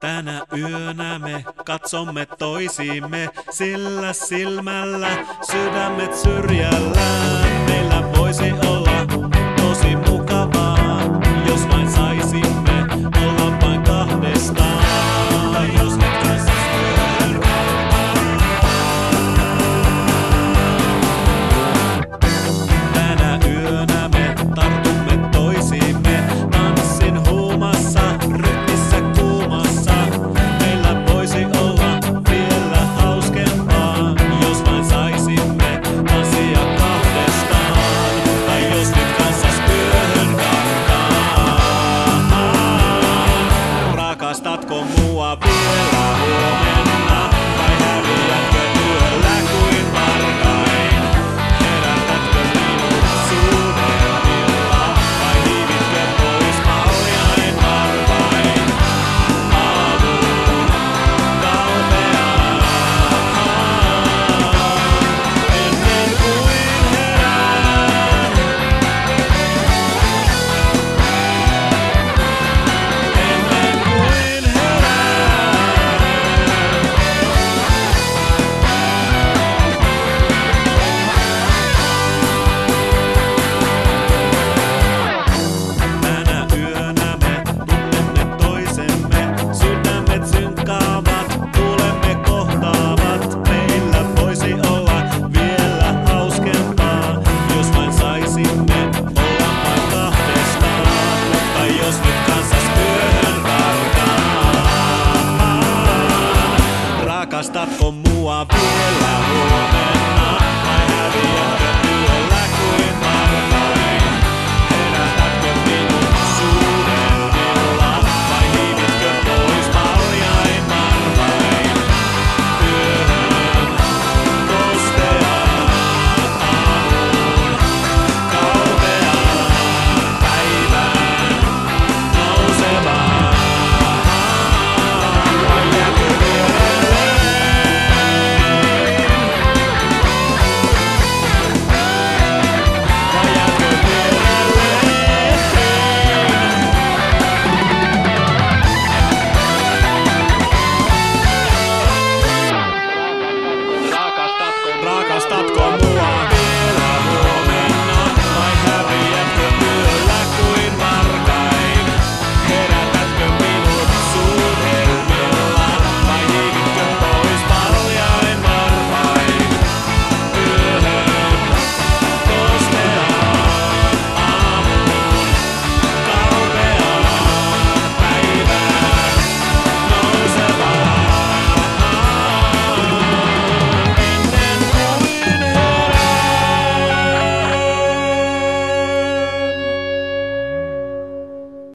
Tänä yönä me katsomme toisiimme sillä silmällä, sydämet syrjällään. Meillä voisi olla tosi mukavaa, jos vain saisimme olla vain kahdestaan. Tai jos nyt kanssas yhden tänä yönä me tartumme toisiimme tanssin huumassa, rytmissä kuumassa. Meillä voisi olla vielä hauskempaa, jos vain saisimme tanssia kahdestaan. Tai jos nyt kanssas yöhön karkaa. Rakastatko mua vielä huomenna, vai häviätkö yöllä kuin varkain? Herätätkö minut suunnilmilla, vai hiivitkö pois paljain varpain? Aamuun kaupeaan, ennen kuin herään. Ennen kuin herään. Tänä yönä me tunnemme toisemme, sydämet synkkaavat, tuulemme kohtaavat. Meillä voisi olla vielä hauskempaa, jos vain saisimme olla vain kahdestaan. Tai jos nyt kanssas yöhön karkaa. Rakastatko